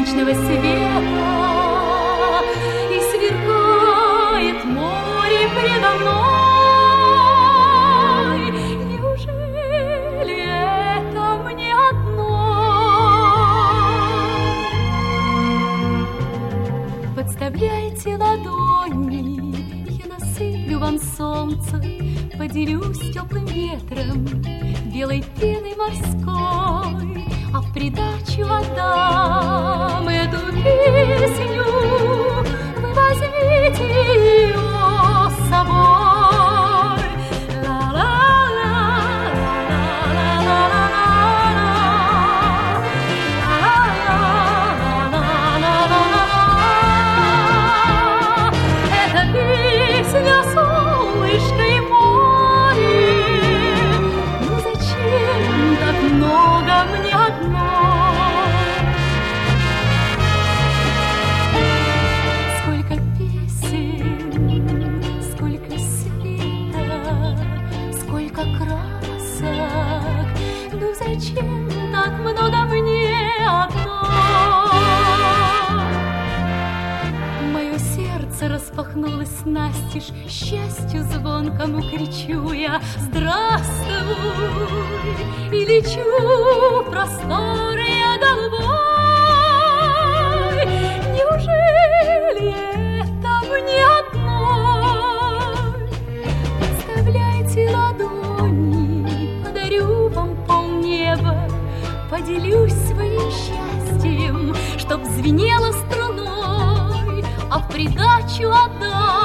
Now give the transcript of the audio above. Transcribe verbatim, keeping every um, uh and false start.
солнечного света, и сверкает море предо мной. Неужели это мне одной? Подставляйте ладони, я насыплю вам солнце, поделюсь теплым ветром, белой пеной морской, а в придачу отдам эту песню. Вы возьмите ее с собой. Это песня солнышка и море. Ну зачем так много мне одной? Сколько песен, сколько света, сколько красок. Ну зачем так много мне одной? Мое сердце распахнулось настежь, счастью звонкому кричу я: здравствуй! И лечу в просторы голубой. Неужели это мне одной? Подставляйте ладони, подарю вам полнеба, поделюсь своим счастьем, чтоб звенело струной, а в придачу отдам